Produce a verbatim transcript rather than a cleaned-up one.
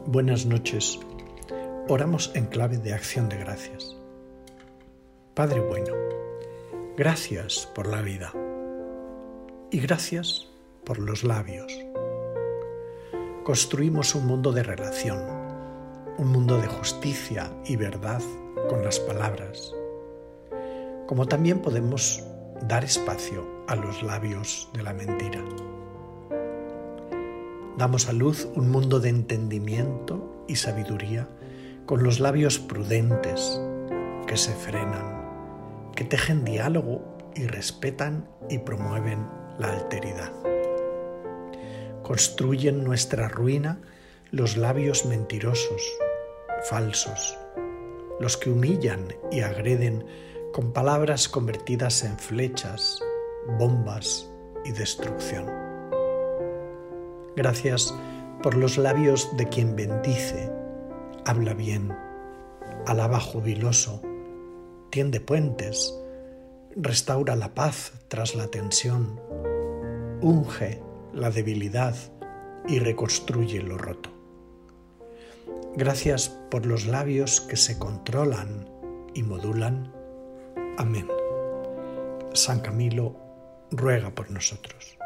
Buenas noches. Oramos en clave de acción de gracias. Padre bueno, gracias por la vida y gracias por los labios. Construimos un mundo de relación, un mundo de justicia y verdad con las palabras, como también podemos dar espacio a los labios de la mentira. Damos a luz un mundo de entendimiento y sabiduría con los labios prudentes que se frenan, que tejen diálogo y respetan y promueven la alteridad. Construyen nuestra ruina los labios mentirosos, falsos, los que humillan y agreden con palabras convertidas en flechas, bombas y destrucción. Gracias por los labios de quien bendice, habla bien, alaba jubiloso, tiende puentes, restaura la paz tras la tensión, unge la debilidad y reconstruye lo roto. Gracias por los labios que se controlan y modulan. Amén. San Camilo ruega por nosotros.